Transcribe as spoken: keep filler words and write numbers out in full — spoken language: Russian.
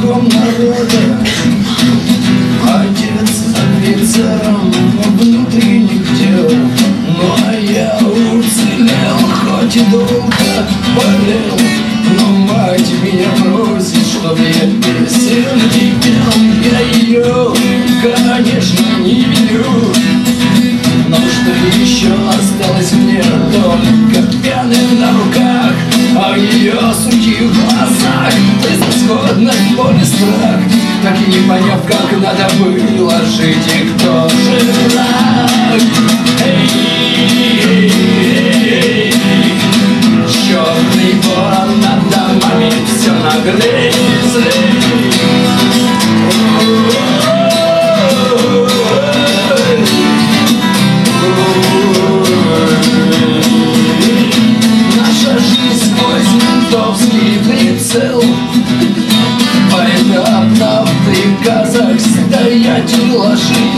кругом народа. Отец офицером внутренних дел, ну а я уцелел, хоть и долго болел. Но мать меня просит, чтоб я песенки пел. Я ее, конечно, не виню, но что еще осталось мне? Только пены на руках, а в ее сухих глазах безысходность, боль и страх. Так и не поняв, как надо было жить, и кто же враг. Эй, эй, эй, черный ворон над домами все наглей и злей. Наша жизнь сквозь ментовский прицел, поэтапно в приказах стоять и ложить.